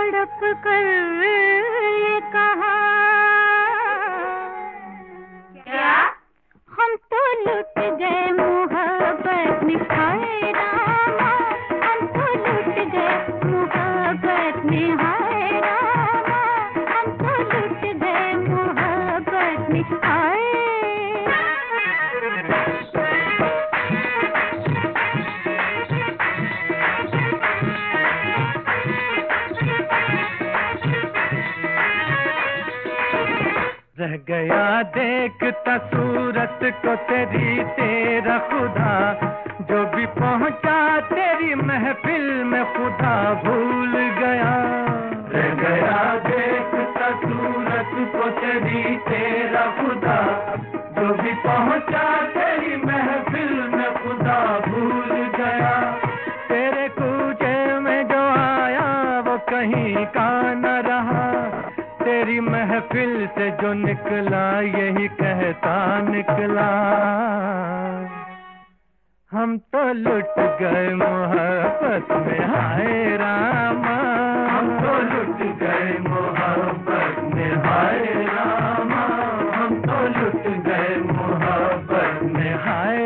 तड़प कर ये कहा, क्या हम तो लुट गए मोहब्बत में, हाय रामा हम तो लुट गए मोहब्बत में, हाय रामा हम तो लुट गए मोहब्बत में, हाय। रह गया देखता सूरत को तेरी तेरा खुदा, जो भी पहुंचा तेरी महफिल में खुदा भूल गया। रह गया देखता सूरत को तेरी तेरा खुदा, जो भी पहुंचा तेरी महफिल में खुदा भूल गया। तेरे कूचे में जो आया वो कहीं का न रहा, तेरी महफिल से जो निकला यही कहता निकला, हम तो लुट गए मोहब्बत में, हाय रामा हम तो लुट गए मोहब्बत में, हाय रामा हम तो लुट गए मोहब्बत में, हाय।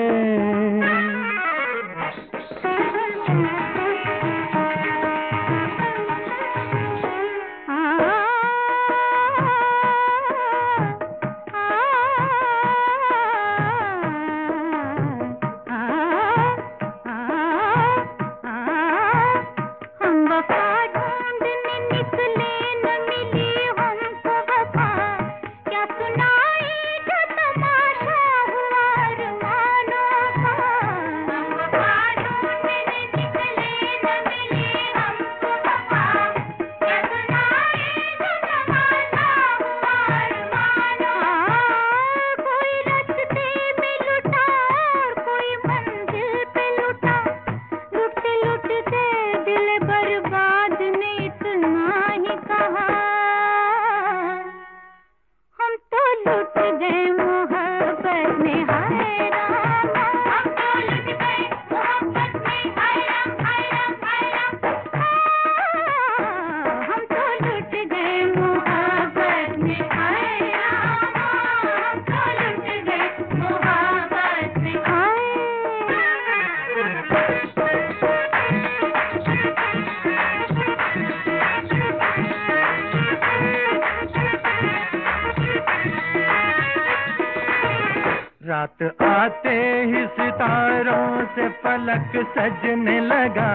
रात आते ही सितारों से फलक सजने लगा,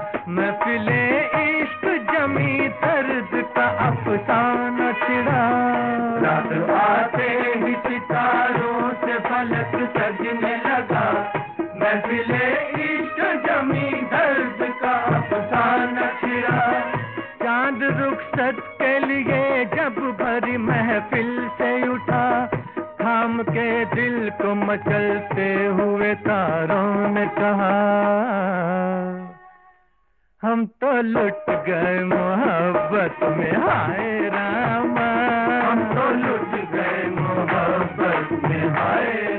महफिले इश्क जमी दर्द का अफसाना छिड़ा। रात आते ही सितारों से फलक सजने लगा, महफिले इश्क जमी दर्द का अफसाना छिड़ा। चांद रुखसत के लिए जब भरी महफिल से उठा, थाम के दिल को मचलते हुए तारों ने कहा, हम तो लुट गए मोहब्बत में, हाय रामा हम तो लुट गए मोहब्बत में, हाय।